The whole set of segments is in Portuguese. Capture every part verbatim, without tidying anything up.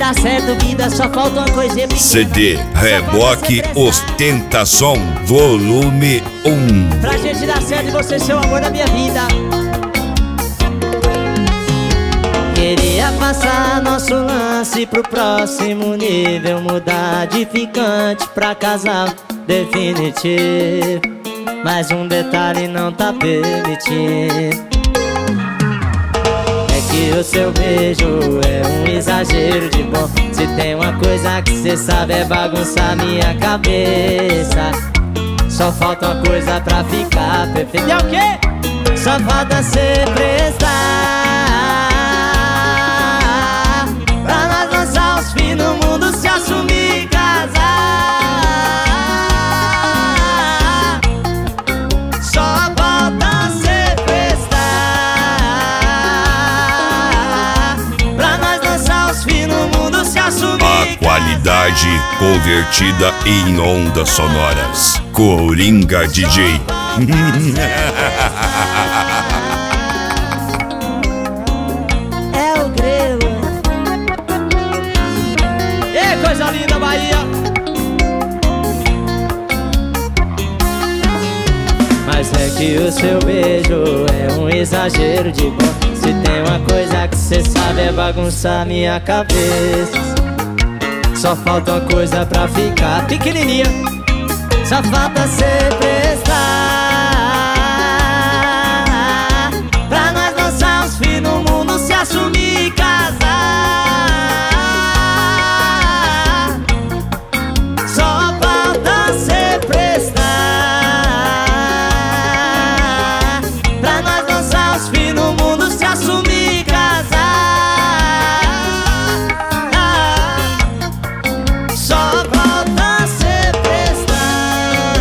dar certo, vida, só falta uma coisinha pequena. C D Reboque Ostentação Volume um. Pra gente dar certo e você ser o amor da minha vida. Queria passar nosso lance pro próximo nível, mudar de ficante pra casal definitivo, mas um detalhe não tá permitido. É que o seu beijo é um exagero de bom. Se tem uma coisa que cê sabe é bagunçar minha cabeça. Só falta uma coisa pra ficar perfeito. É o quê? Só falta cê prestar pra nós lançar os fins no mundo, se assumir e casar. Só falta cê prestar pra nós lançar os fins no mundo, se assumir. A qualidade convertida em ondas sonoras. Coringa D J. É o grelo. Ei, coisa linda, Bahia. Mas é que o seu beijo é um exagero de bom. Se tem uma coisa que cê sabe é bagunçar minha cabeça. Só falta uma coisa pra ficar pequenininha. Só falta cê prestar pra nós lançar os fins no mundo, se assumir e casar. Só falta cê prestar pra nós lançar os fins no mundo, se assumir e casar. Só falta cê prestar.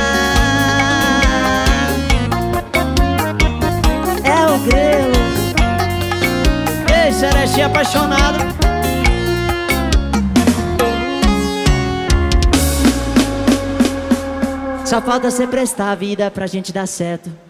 É o grelo. Ei, Celeste apaixonado. Só falta cê prestar a vida pra gente dar certo.